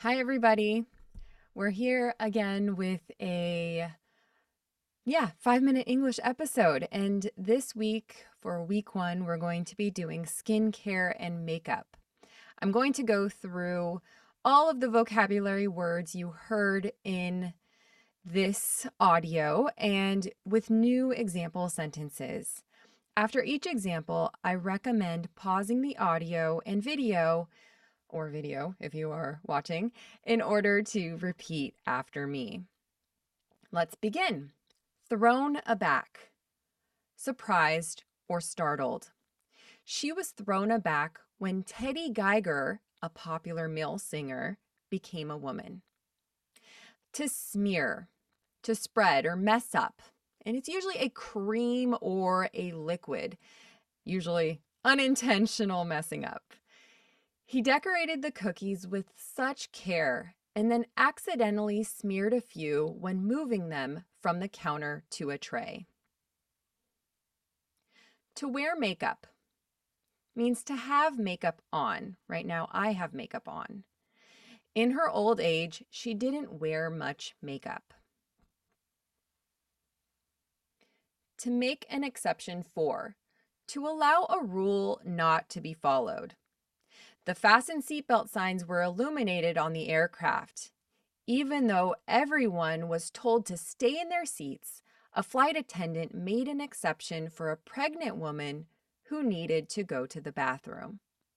Hi, everybody. We're here again with a 5-minute English episode. And this week, for week one, we're going to be doing skincare and makeup. I'm going to go through all of the vocabulary words you heard in this audio and with new example sentences. After each example, I recommend pausing the audio and video or video if you are watching, in order to repeat after me. Let's begin. Thrown aback, surprised or startled. She was thrown aback when Teddy Geiger, a popular male singer, became a woman. To smear, to spread or mess up. And it's usually a cream or a liquid, usually unintentional messing up. He decorated the cookies with such care and then accidentally smeared a few when moving them from the counter to a tray. To wear makeup means to have makeup on. Right now, I have makeup on. In her old age, she didn't wear much makeup. To make an exception for, to allow a rule not to be followed. The fasten seatbelt signs were illuminated on the aircraft. Even though everyone was told to stay in their seats, a flight attendant made an exception for a pregnant woman who needed to go to the bathroom.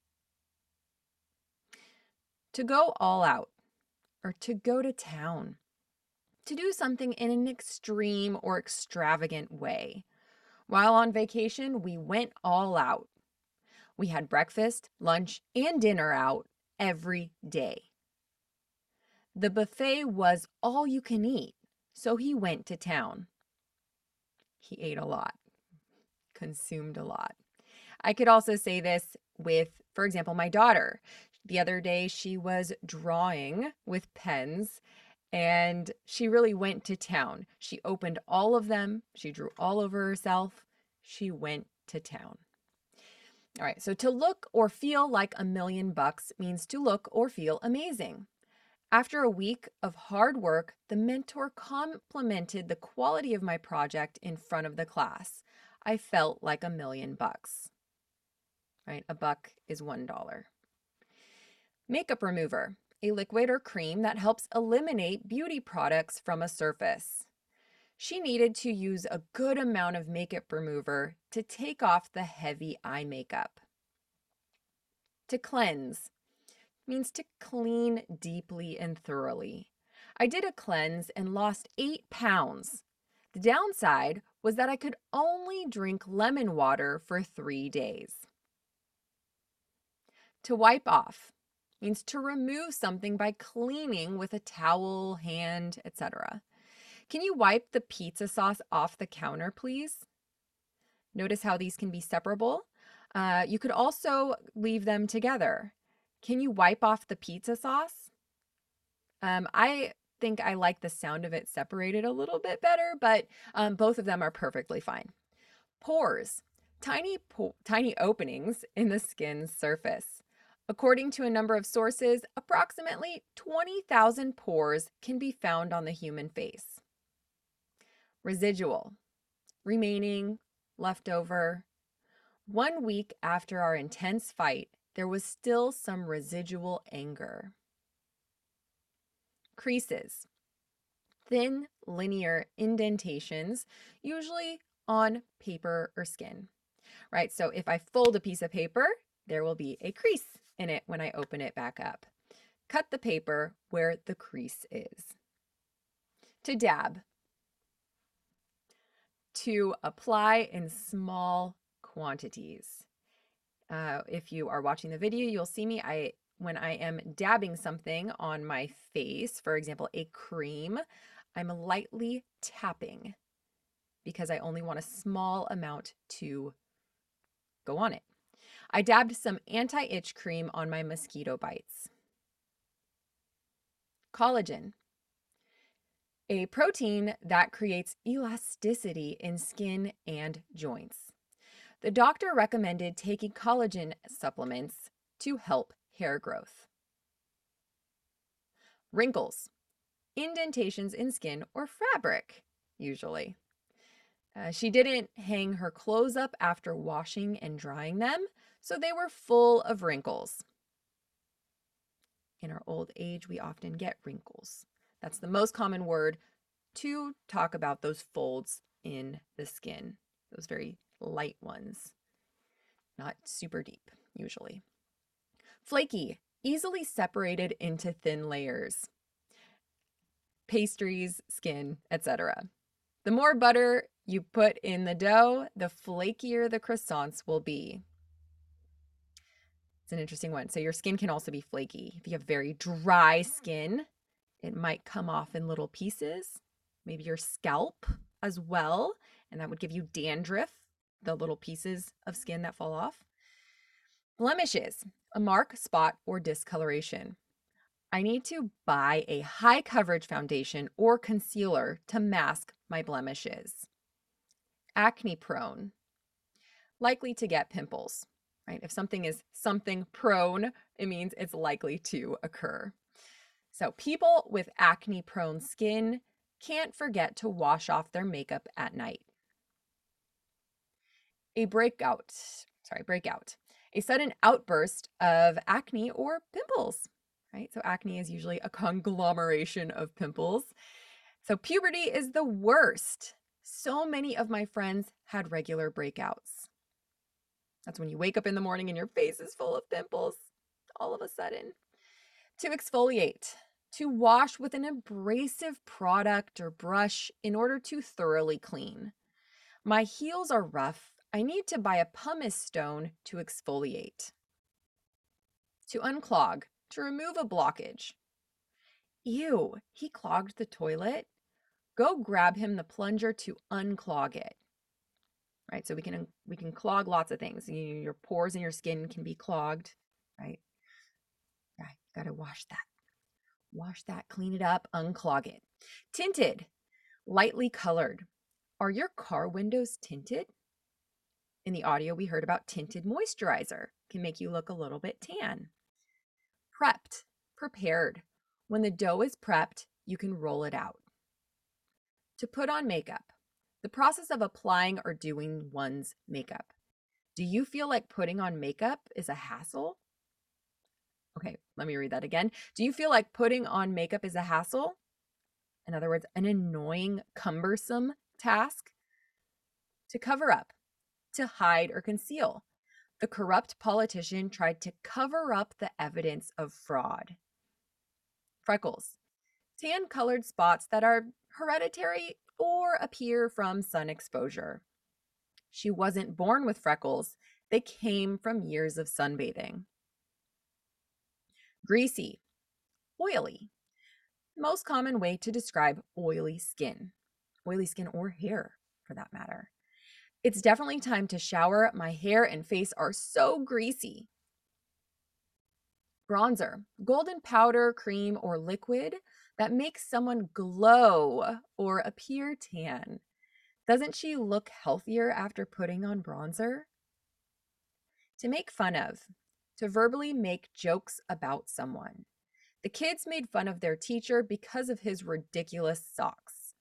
To go all out, or to go to town. To do something in an extreme or extravagant way. While on vacation, we went all out. We had breakfast, lunch, and dinner out every day. The buffet was all you can eat, so he went to town. He ate a lot, consumed a lot. I could also say this with, for example, my daughter. The other day, she was drawing with pens and she really went to town. She opened all of them. She drew all over herself. She went to town. All right, so to look or feel like $1,000,000 means to look or feel amazing. After a week of hard work, the mentor complimented the quality of my project in front of the class. I felt like $1,000,000, right? A buck is $1. Makeup remover, a liquid or cream that helps eliminate beauty products from a surface. She needed to use a good amount of makeup remover to take off the heavy eye makeup. To cleanse means to clean deeply and thoroughly. I did a cleanse and lost 8 pounds. The downside was that I could only drink lemon water for 3 days. To wipe off means to remove something by cleaning with a towel, hand, etc. Can you wipe the pizza sauce off the counter, please? Notice how these can be separable. You could also leave them together. Can you wipe off the pizza sauce? I think I like the sound of it separated a little bit better, but both of them are perfectly fine. Pores, tiny openings in the skin's surface. According to a number of sources, approximately 20,000 pores can be found on the human face. Residual, remaining, leftover. 1 week after our intense fight, there was still some residual anger. Creases, thin, linear indentations, usually on paper or skin, right? So if I fold a piece of paper, there will be a crease in it when I open it back up. Cut the paper where the crease is. To dab, to apply in small quantities. If you are watching the video, you'll see me when I am dabbing something on my face, for example, a cream, I'm lightly tapping because I only want a small amount to go on it. I dabbed some anti-itch cream on my mosquito bites. Collagen, a protein that creates elasticity in skin and joints. The doctor recommended taking collagen supplements to help hair growth. Wrinkles, indentations in skin or fabric, usually. She didn't hang her clothes up after washing and drying them, so they were full of wrinkles. In our old age, we often get wrinkles. That's the most common word to talk about those folds in the skin, those very light ones, not super deep, usually. Flaky, easily separated into thin layers, pastries, skin, etc. The more butter you put in the dough, the flakier the croissants will be. It's an interesting one. So your skin can also be flaky. If you have very dry skin, it might come off in little pieces, maybe your scalp as well, and that would give you dandruff, the little pieces of skin that fall off. Blemishes, a mark, spot, or discoloration. I need to buy a high coverage foundation or concealer to mask my blemishes. Acne prone, likely to get pimples, right? If something is something prone, it means it's likely to occur. So people with acne prone skin can't forget to wash off their makeup at night. Breakout, a sudden outburst of acne or pimples, right? So acne is usually a conglomeration of pimples. So puberty is the worst. So many of my friends had regular breakouts. That's when you wake up in the morning and your face is full of pimples all of a sudden. To exfoliate, to wash with an abrasive product or brush in order to thoroughly clean. My heels are rough. I need to buy a pumice stone to exfoliate. To unclog, to remove a blockage. Ew, he clogged the toilet. Go grab him the plunger to unclog it. Right? So we can clog lots of things. Your pores in your skin can be clogged, right? Yeah, you got to wash that. Wash that, clean it up, unclog it. Tinted, lightly colored. Are your car windows tinted? In the audio, we heard about tinted moisturizer. Can make you look a little bit tan. Prepped, prepared. When the dough is prepped, you can roll it out. To put on makeup, the process of applying or doing one's makeup. Do you feel like putting on makeup is a hassle? Okay, let me read that again. Do you feel like putting on makeup is a hassle? In other words, an annoying, cumbersome task? To cover up, to hide or conceal. The corrupt politician tried to cover up the evidence of fraud. Freckles, tan-colored spots that are hereditary or appear from sun exposure. She wasn't born with freckles. They came from years of sunbathing. Greasy, oily. Most common way to describe oily skin or hair for that matter. It's definitely time to shower. My hair and face are so greasy. Bronzer, golden powder, cream, or liquid that makes someone glow or appear tan. Doesn't she look healthier after putting on bronzer? To make fun of, to verbally make jokes about someone. The kids made fun of their teacher because of his ridiculous socks.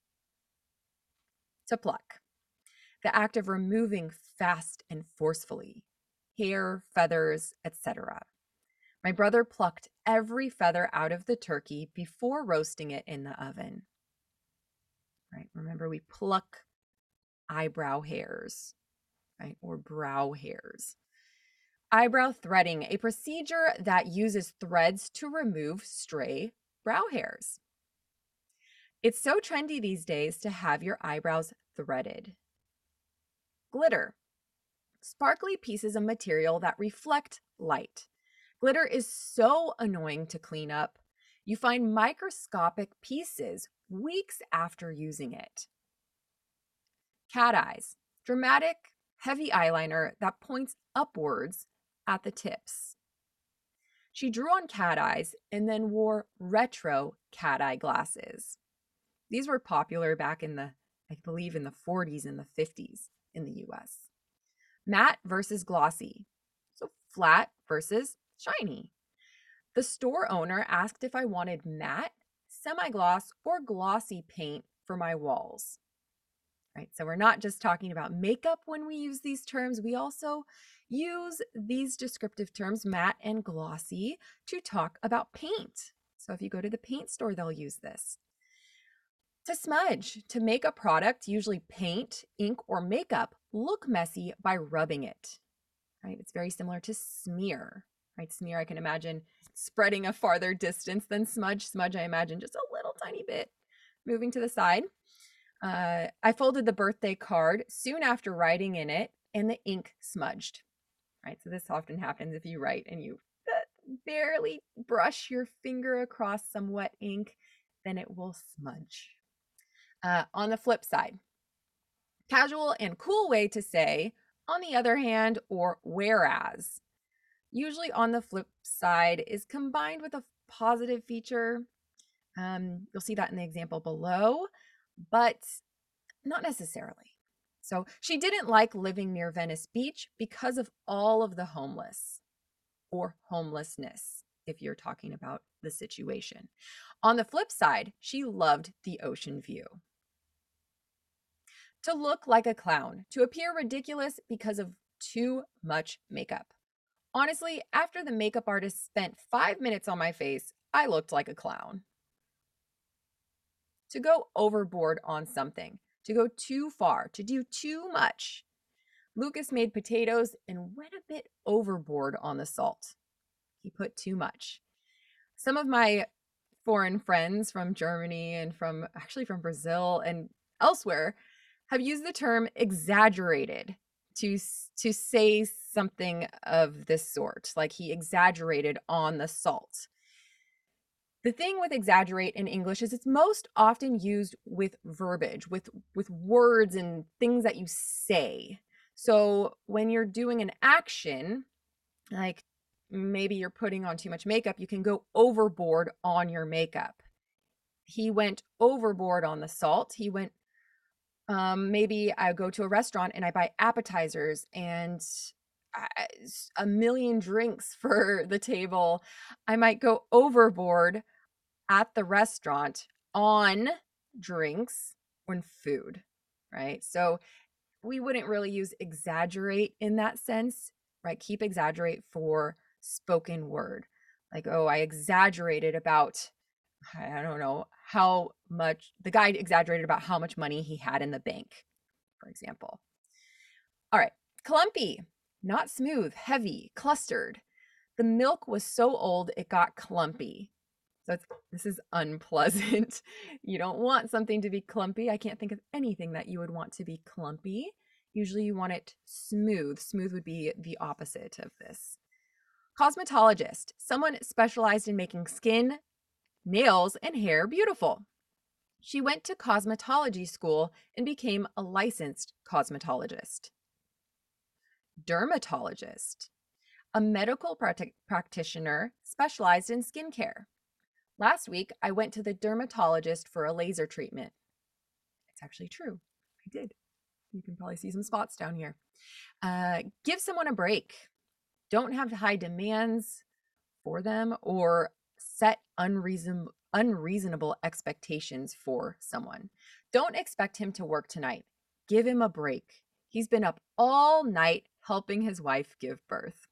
To pluck, the act of removing fast and forcefully, hair, feathers, etc. My brother plucked every feather out of the turkey before roasting it in the oven. Right? Remember, we pluck eyebrow hairs, right? Or brow hairs. Eyebrow threading, a procedure that uses threads to remove stray brow hairs. It's so trendy these days to have your eyebrows threaded. Glitter, sparkly pieces of material that reflect light. Glitter is so annoying to clean up. You find microscopic pieces weeks after using it. Cat eyes, dramatic, heavy eyeliner that points upwards at the tips. She drew on cat eyes and then wore retro cat eye glasses. These were popular back in I believe in the 40s and the 50s in the US. Matte versus glossy. So flat versus shiny. The store owner asked if I wanted matte, semi-gloss, or glossy paint for my walls. Right? So we're not just talking about makeup when we use these terms. We also use these descriptive terms, matte and glossy, to talk about paint. So if you go to the paint store, they'll use this. To smudge, to make a product, usually paint, ink, or makeup, look messy by rubbing it. Right? It's very similar to smear. Right? Smear, I can imagine spreading a farther distance than smudge. Smudge, I imagine just a little tiny bit moving to the side. I folded the birthday card soon after writing in it, and the ink smudged. Right? So this often happens if you write and you barely brush your finger across some wet ink, then it will smudge. On the flip side, casual and cool way to say on the other hand or whereas. Usually on the flip side is combined with a positive feature. You'll see that in the example below, but not necessarily. So she didn't like living near Venice Beach because of all of the homeless or homelessness, if you're talking about the situation. On the flip side, she loved the ocean view. To look like a clown, to appear ridiculous because of too much makeup. Honestly, after the makeup artist spent 5 minutes on my face, I looked like a clown. To go overboard on something, to go too far, to do too much. Lucas made potatoes and went a bit overboard on the salt. He put too much. Some of my foreign friends from Germany and from Brazil and elsewhere have used the term exaggerated to say something of this sort, like he exaggerated on the salt. The thing with exaggerate in English is it's most often used with verbiage, with words and things that you say. So when you're doing an action, like maybe you're putting on too much makeup, you can go overboard on your makeup. He went overboard on the salt. He went, maybe I go to a restaurant and I buy appetizers and a million drinks for the table. I might go overboard at the restaurant on drinks and food, right? So we wouldn't really use exaggerate in that sense, right? Keep exaggerate for spoken word. Like, oh, I exaggerated about, I don't know, how much the guy exaggerated about how much money he had in the bank, for example. All right, clumpy, not smooth, heavy, clustered. The milk was so old it got clumpy. So this is unpleasant. You don't want something to be clumpy. I can't think of anything that you would want to be clumpy. Usually you want it smooth. Smooth would be the opposite of this. Cosmetologist, someone specialized in making skin, nails, and hair beautiful. She went to cosmetology school and became a licensed cosmetologist. Dermatologist, a medical practitioner specialized in skincare. Last week, I went to the dermatologist for a laser treatment. It's actually true. I did. You can probably see some spots down here. Give someone a break. Don't have high demands for them or set unreasonable expectations for someone. Don't expect him to work tonight. Give him a break. He's been up all night helping his wife give birth.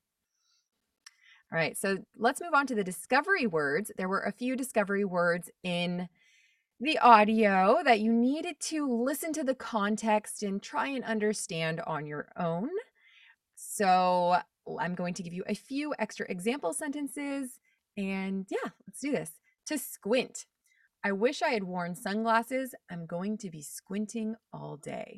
All right, so let's move on to the discovery words. There were a few discovery words in the audio that you needed to listen to the context and try and understand on your own. So I'm going to give you a few extra example sentences. And yeah, let's do this. To squint. I wish I had worn sunglasses. I'm going to be squinting all day.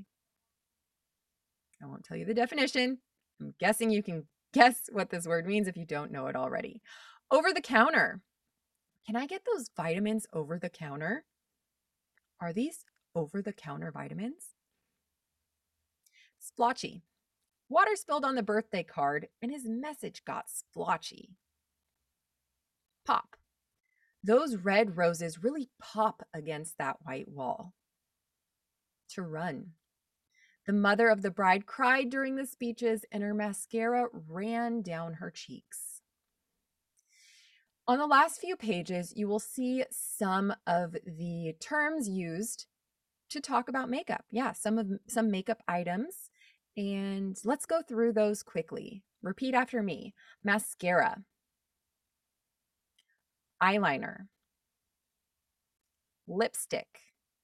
I won't tell you the definition. I'm guessing you can guess what this word means if you don't know it already. Over the counter. Can I get those vitamins over the counter? Are these over the counter vitamins? Splotchy. Water spilled on the birthday card and his message got splotchy. Pop. Those red roses really pop against that white wall. To run. The mother of the bride cried during the speeches and her mascara ran down her cheeks. On the last few pages, you will see some of the terms used to talk about makeup. Yeah, some makeup items. And let's go through those quickly. Repeat after me. Mascara, eyeliner, lipstick,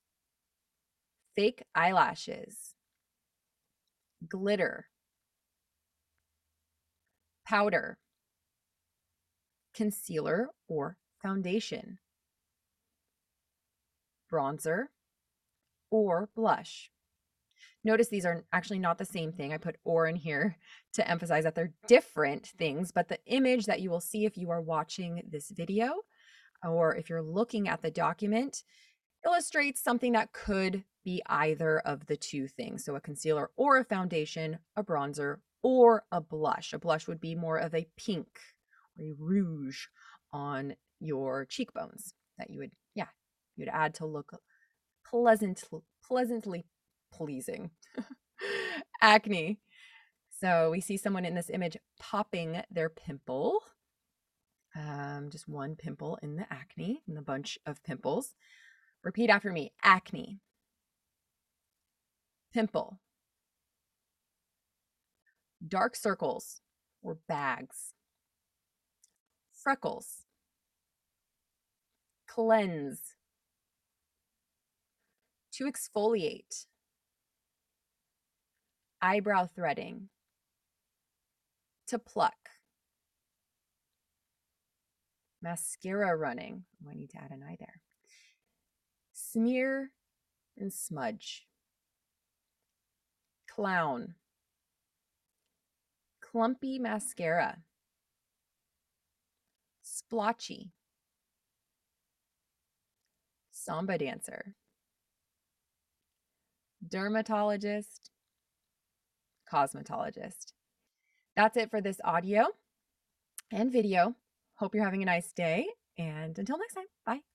fake eyelashes, glitter, powder, concealer or foundation, bronzer, or blush. Notice these are actually not the same thing. I put or in here to emphasize that they're different things, but the image that you will see if you are watching this video or if you're looking at the document illustrates something that could be either of the two things. So a concealer or a foundation, a bronzer or a blush. A blush would be more of a pink or a rouge on your cheekbones that you'd add to look pleasantly pleasing. Acne. So we see someone in this image popping their pimple. Just one pimple in the acne, in the bunch of pimples. Repeat after me. Acne, pimple, dark circles or bags, freckles, cleanse, to exfoliate, eyebrow threading, to pluck, mascara running. Oh, I need to add an eye there. Smear and smudge, clown, clumpy mascara, splotchy, samba dancer, dermatologist, cosmetologist. That's it for this audio and video. Hope you're having a nice day, and until next time, bye.